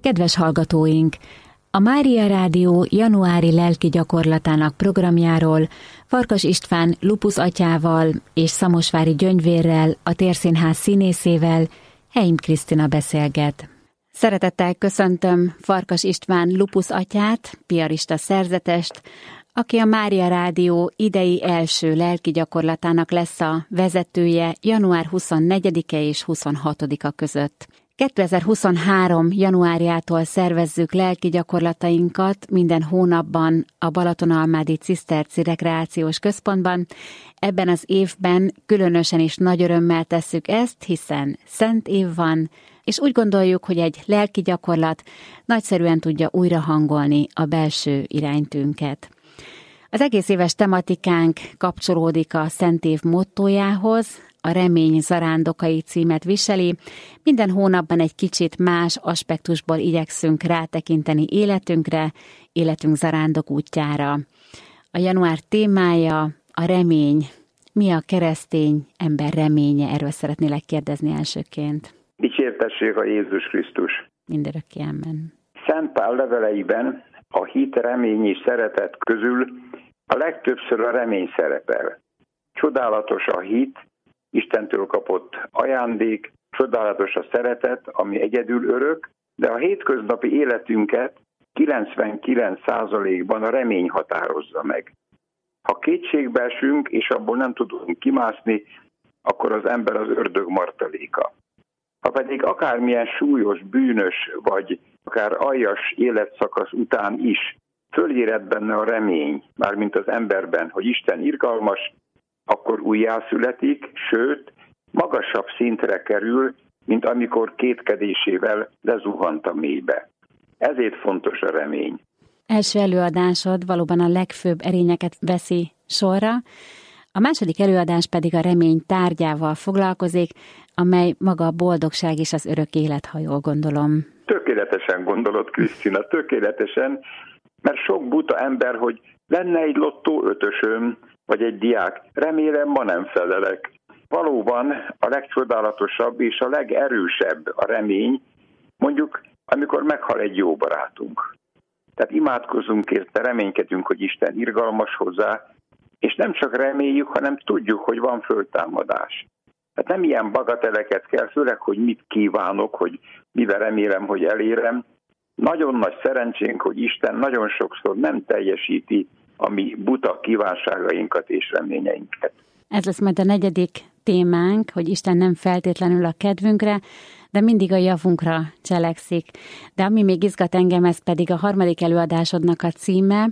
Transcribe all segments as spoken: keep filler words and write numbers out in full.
Kedves hallgatóink! A Mária Rádió januári lelki gyakorlatának programjáról Farkas István Lupus atyával és Szamosvári Gyöngyvérrel, a Térszínház színészével Heim Krisztina beszélget. Szeretettel köszöntöm Farkas István Lupus atyát, piarista szerzetest, aki a Mária Rádió idei első lelki gyakorlatának lesz a vezetője január huszonnegyedike és huszonhatodika között. kétezer-huszonhárom. januárjától szervezzük lelki gyakorlatainkat minden hónapban a Balatonalmádi Ciszterci Rekreációs Központban. Ebben az évben különösen is nagy örömmel tesszük ezt, hiszen szent év van, és úgy gondoljuk, hogy egy lelki gyakorlat nagyszerűen tudja újra hangolni a belső iránytűnket. Az egész éves tematikánk kapcsolódik a szent év mottójához, a Remény zarándokai címet viseli. Minden hónapban egy kicsit más aspektusból igyekszünk rátekinteni életünkre, életünk zarándok útjára. A január témája a remény. Mi a keresztény ember reménye? Erről szeretnélek kérdezni elsőként. Dicsértessék a Jézus Krisztus! Mindörökké amen. Szent Pál leveleiben a hit, remény és szeretet közül a legtöbbször a remény szerepel. Csodálatos a hit, Istentől kapott ajándék, csodálatos a szeretet, ami egyedül örök, de a hétköznapi életünket kilencvenkilenc százalékban a remény határozza meg. Ha kétségbe esünk, és abból nem tudunk kimászni, akkor az ember az ördög martaléka. Ha pedig akármilyen súlyos, bűnös, vagy akár aljas életszakasz után is fölérett benne a remény, mármint az emberben, hogy Isten irgalmas, akkor újjászületik, sőt, magasabb szintre kerül, mint amikor kétkedésével lezuhant a mélybe. Ezért fontos a remény. Első előadásod valóban a legfőbb erényeket veszi sorra, a második előadás pedig a remény tárgyával foglalkozik, amely maga a boldogság és az örök élet, ha jól gondolom. Tökéletesen gondolod, Krisztina, tökéletesen, mert sok buta ember, hogy lenne egy lottó ötösöm, vagy egy diák, remélem ma nem felelek. Valóban a legcsodálatosabb és a legerősebb a remény, mondjuk amikor meghal egy jó barátunk. Tehát imádkozunk érte, reménykedünk, hogy Isten irgalmas hozzá, és nem csak reméljük, hanem tudjuk, hogy van föltámadás. Tehát nem ilyen bagateleket kell, főleg, hogy mit kívánok, hogy mivel remélem, hogy elérem. Nagyon nagy szerencsénk, hogy Isten nagyon sokszor nem teljesíti a mi buta kívánságainkat és reményeinket. Ez lesz majd a negyedik témánk, hogy Isten nem feltétlenül a kedvünkre, de mindig a javunkra cselekszik. De ami még izgat engem, ez pedig a harmadik előadásodnak a címe.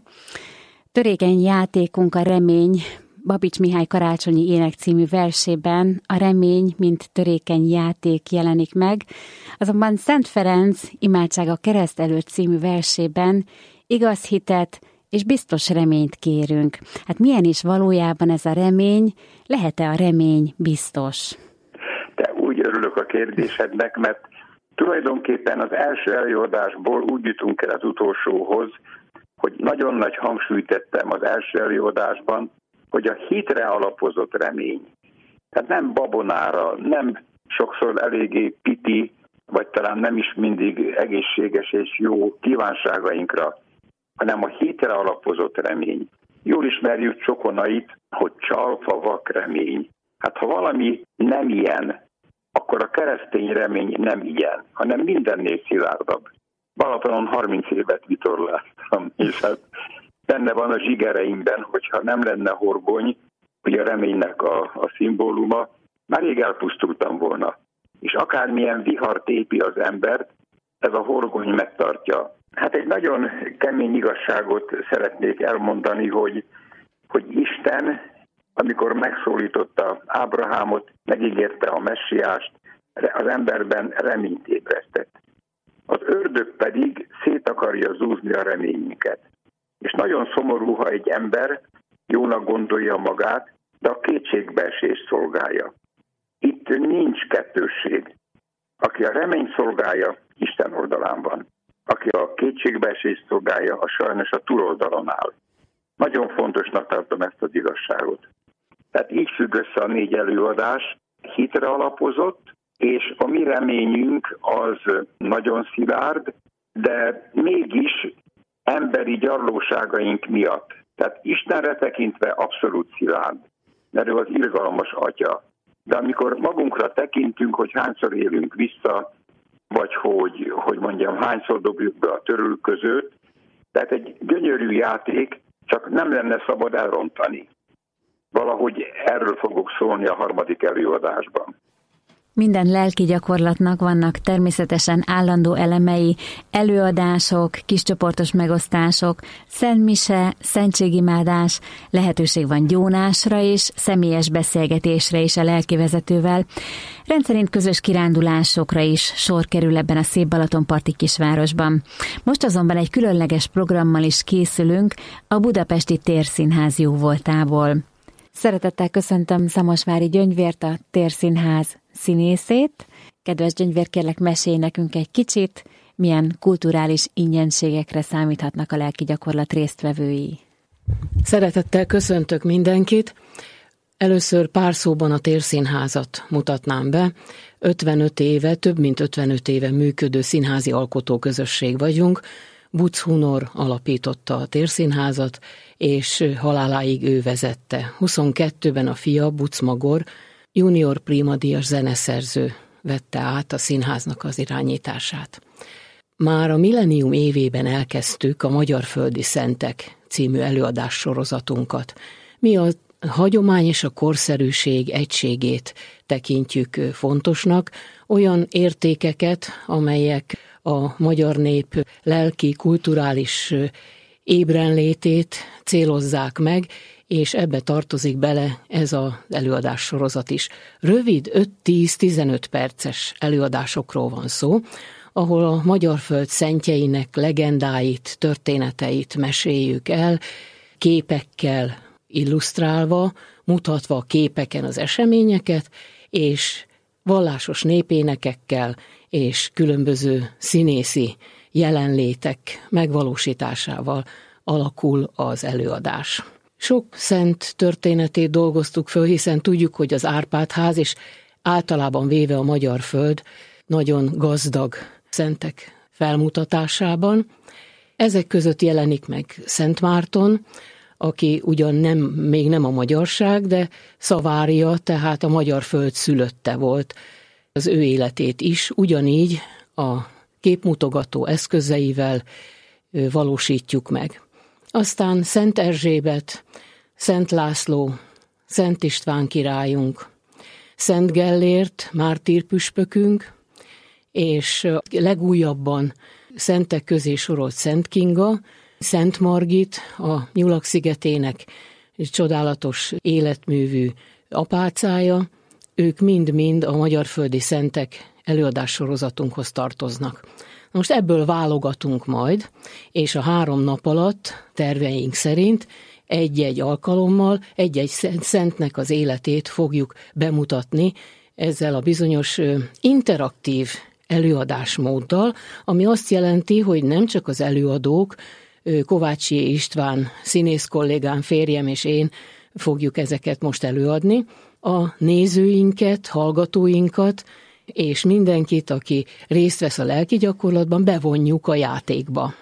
Törékeny játékunk a remény, Babics Mihály Karácsonyi Ének című versében a remény, mint törékeny játék jelenik meg. Azonban Szent Ferenc Imádság a kereszt előtt című versében igaz hitet és biztos reményt kérünk. Hát milyen is valójában ez a remény? Lehet-e a remény biztos? Te úgy örülök a kérdésednek, mert tulajdonképpen az első előadásból úgy jutunk el az utolsóhoz, hogy nagyon nagy hangsúlyt tettem az első előadásban, hogy a hitre alapozott remény. Tehát nem babonára, nem sokszor eléggé piti, vagy talán nem is mindig egészséges és jó kívánságainkra, hanem a hitre alapozott remény. Jól ismerjük Csokonait, hogy csalfa vak remény. Hát ha valami nem ilyen, akkor a keresztény remény nem ilyen, hanem mindennél szilárdabb. Balatonon harminc évet vitorláztam, és hát benne van a zsigereimben, hogyha nem lenne horgony, hogy a reménynek a, a szimbóluma, már rég elpusztultam volna. És akármilyen vihart épi az embert, ez a horgony megtartja. Hát egy nagyon kemény igazságot szeretnék elmondani, hogy, hogy Isten, amikor megszólította Ábrahámot, megígérte a messiást, az emberben reményt ébresztett. Az ördög pedig szét akarja zúzni a reményünket. És nagyon szomorú, ha egy ember jónak gondolja magát, de a kétségbeesést szolgálja. Itt nincs kettősség. Aki a remény szolgálja, Isten oldalán van. Aki a kétségbeesést szolgálja, a sajnos a túloldalon áll. Nagyon fontosnak tartom ezt az igazságot. Tehát így függ össze a négy előadás, hitre alapozott, és a mi reményünk az nagyon szilárd, de mégis emberi gyarlóságaink miatt. Tehát Istenre tekintve abszolút szilárd, mert ő az irgalmas atya. De amikor magunkra tekintünk, hogy hányszor élünk vissza, vagy hogy, hogy mondjam, hányszor dobjuk be a törülközőt, tehát egy gyönyörű játék, csak nem lenne szabad elrontani. Valahogy erről fogok szólni a harmadik előadásban. Minden lelki gyakorlatnak vannak természetesen állandó elemei, előadások, kiscsoportos megosztások, szentmise, szentségimádás, lehetőség van gyónásra és személyes beszélgetésre is a lelkivezetővel. Rendszerint közös kirándulásokra is sor kerül ebben a szép balatonparti kisvárosban. Most azonban egy különleges programmal is készülünk a Budapesti Térszínház jóvoltából. Szeretettel köszöntöm Szamosvári Gyöngyvért, a Térszínház színészét. Kedves Gyöngyvér, kérlek, mesélj nekünk egy kicsit, milyen kulturális ingyenségekre számíthatnak a lelki gyakorlat résztvevői. Szeretettel köszöntök mindenkit. Először pár szóban a Térszínházat mutatnám be. ötvenöt éve, több mint ötvenöt éve működő színházi alkotóközösség vagyunk. Bucz Hunor alapította a Térszínházat, és haláláig ő vezette. huszonkettőben a fia, Bucz Magor, junior primadíjas zeneszerző vette át a színháznak az irányítását. Már a millennium évében elkezdtük a Magyarföldi Szentek című előadássorozatunkat. Mi a hagyomány és a korszerűség egységét tekintjük fontosnak, olyan értékeket, amelyek a magyar nép lelki, kulturális ébrenlétét célozzák meg, és ebbe tartozik bele ez az előadássorozat is. Rövid öt-tíz-tizenöt perces előadásokról van szó, ahol a magyar föld szentjeinek legendáit, történeteit meséljük el, képekkel illusztrálva, mutatva a képeken az eseményeket, és vallásos népénekekkel és különböző színészi jelenlétek megvalósításával alakul az előadás. Sok szent történetét dolgoztuk föl, hiszen tudjuk, hogy az Árpád-ház és általában véve a magyar föld nagyon gazdag szentek felmutatásában. Ezek között jelenik meg Szent Márton, aki ugyan nem, még nem a magyarság, de Szavária, tehát a magyar föld szülötte volt. Az ő életét is ugyanígy a képmutogató eszközeivel valósítjuk meg. Aztán Szent Erzsébet, Szent László, Szent István királyunk, Szent Gellért, mártírpüspökünk, és legújabban szentek közé sorolt Szent Kinga, Szent Margit, a Nyulak-szigetének csodálatos életművű apácája, ők mind-mind a magyarföldi szentek előadássorozatunkhoz tartoznak. Most ebből válogatunk majd, és a három nap alatt terveink szerint egy-egy alkalommal egy-egy szentnek az életét fogjuk bemutatni ezzel a bizonyos interaktív előadásmóddal, ami azt jelenti, hogy nem csak az előadók, Kovácsi István színész kollégám, férjem és én fogjuk ezeket most előadni, a nézőinket, hallgatóinkat, és mindenkit, aki részt vesz a lelki gyakorlatban, bevonjuk a játékba.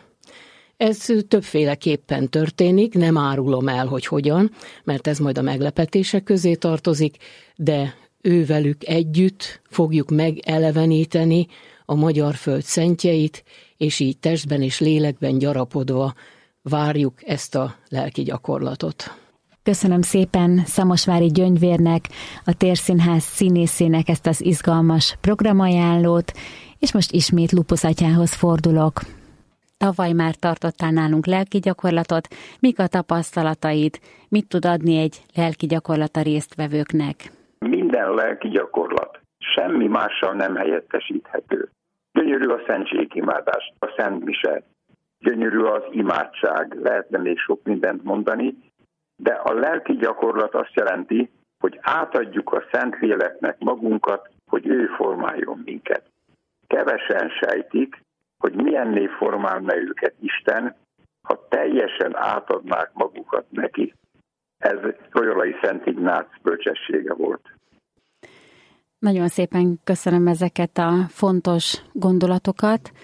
Ez többféleképpen történik, nem árulom el, hogy hogyan, mert ez majd a meglepetések közé tartozik, de ővelük együtt fogjuk megeleveníteni a magyar föld szentjeit, és így testben és lélekben gyarapodva várjuk ezt a lelki gyakorlatot. Köszönöm szépen Szamosvári Gyöngyvérnek, a Térszínház színészének ezt az izgalmas programajánlót, és most ismét Lupusz atyához fordulok. Tavaly már tartottál nálunk lelki gyakorlatot, mik a tapasztalataid, mit tud adni egy lelki gyakorlata résztvevőknek? Minden lelki gyakorlat semmi mással nem helyettesíthető. Gyönyörű a szentségimádás, a szentmise, gyönyörű az imádság, lehetne még sok mindent mondani, de a lelki gyakorlat azt jelenti, hogy átadjuk a Szentléleknek magunkat, hogy ő formáljon minket. Kevesen sejtik, hogy milyenné formálna őket Isten, ha teljesen átadnák magukat neki. Ez Royalai Szent Ignác bölcsessége volt. Nagyon szépen köszönöm ezeket a fontos gondolatokat.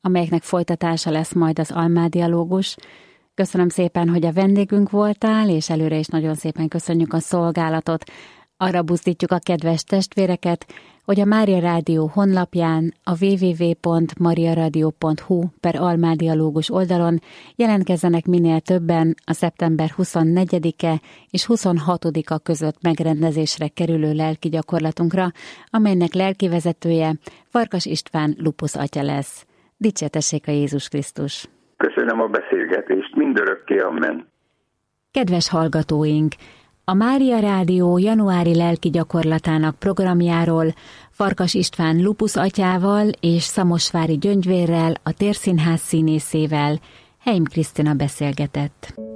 amelyeknek folytatása lesz majd az Almadialógus. Köszönöm szépen, hogy a vendégünk voltál, és előre is nagyon szépen köszönjük a szolgálatot. Arra buzdítjuk a kedves testvéreket, hogy a Mária Rádió honlapján, a double-u double-u double-u pont mariaradio pont hu per Almadialógus oldalon jelentkezzenek minél többen a szeptember huszonnegyedike és huszonhatodika között megrendezésre kerülő lelki gyakorlatunkra, amelynek lelkivezetője Farkas István Lupus atya lesz. Dicsértessék a Jézus Krisztus! Köszönöm a beszélgetést, mindörökké, amen. Kedves hallgatóink! A Mária Rádió januári lelki gyakorlatának programjáról Farkas István Lupus atyával és Szamosvári Gyöngyvérrel, a Térszínház színészével Heim Krisztina beszélgetett.